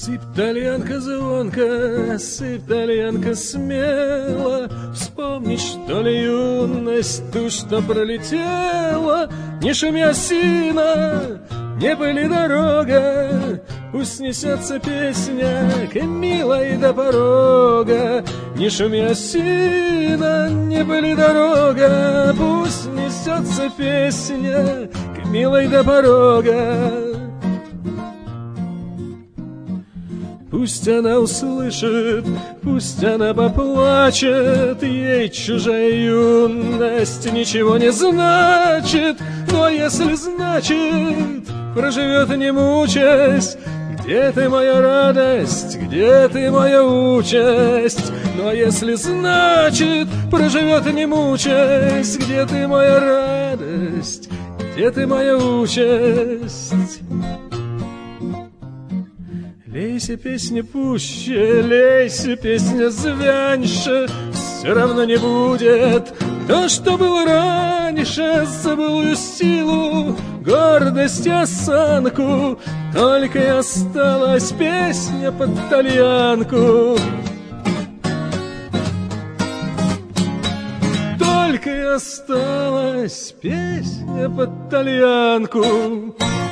Сыпь, тальянка звонко, сыпь, тальянка смело, вспомнить, что ли, юность, ту, что пролетела. Не шуми, осина, не пыли дорога, пусть несется песня к милой до порога. Не шуми, осина, не пыли дорога, пусть несется песня к милой до порога. Пусть она услышит, пусть она поплачет, ей чужая юность ничего не значит. Но если значит, проживет не мучаясь. Где ты, моя радость, где ты, моя участь? Но если значит, проживет не мучаясь. Где ты, моя радость, где ты, моя участь? Лейся, песня, пуще, лейся, песня, звяньше, все равно не будет то, что было раньше. За былую силу, гордость и осанку только и осталась песня под тальянку. Только и осталась песня под тальянку.